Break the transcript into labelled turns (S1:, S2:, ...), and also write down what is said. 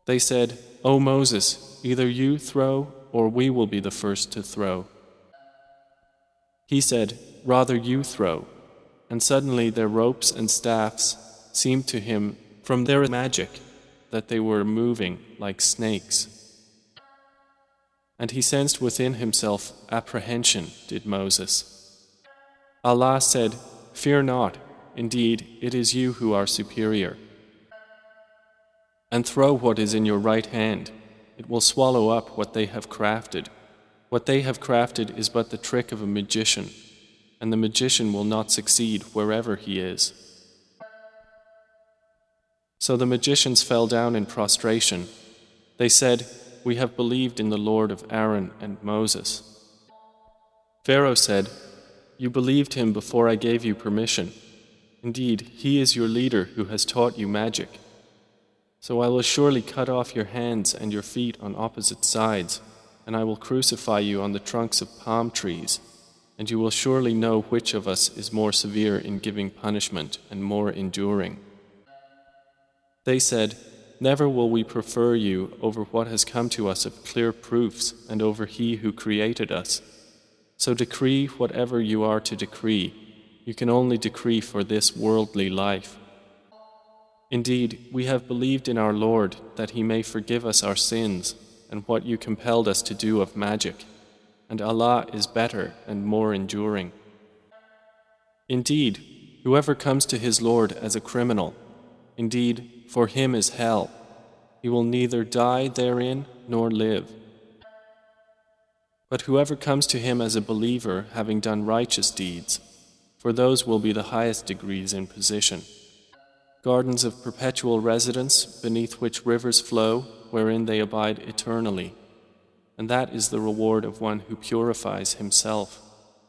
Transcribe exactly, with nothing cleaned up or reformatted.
S1: They said, "O Moses, either you throw or we will be the first to throw." He said, "Rather you throw." And suddenly their ropes and staffs seemed to him from their magic that they were moving like snakes. And he sensed within himself apprehension, did Moses. Allah said, "Fear not, indeed it is you who are superior. And throw what is in your right hand, it will swallow up what they have crafted. What they have crafted is but the trick of a magician, and the magician will not succeed wherever he is." So the magicians fell down in prostration. They said, "We have believed in the Lord of Aaron and Moses." Pharaoh said, "You believed him before I gave you permission. Indeed, he is your leader who has taught you magic. So I will surely cut off your hands and your feet on opposite sides, and I will crucify you on the trunks of palm trees, and you will surely know which of us is more severe in giving punishment and more enduring." They said, "Never will we prefer you over what has come to us of clear proofs and over He who created us. So decree whatever you are to decree. You can only decree for this worldly life. Indeed, we have believed in our Lord that He may forgive us our sins and what you compelled us to do of magic, and Allah is better and more enduring." Indeed, whoever comes to his Lord as a criminal, indeed, for him is hell. He will neither die therein nor live. But whoever comes to him as a believer having done righteous deeds, for those will be the highest degrees in position. Gardens of perpetual residence beneath which rivers flow, wherein they abide eternally. And that is the reward of one who purifies himself.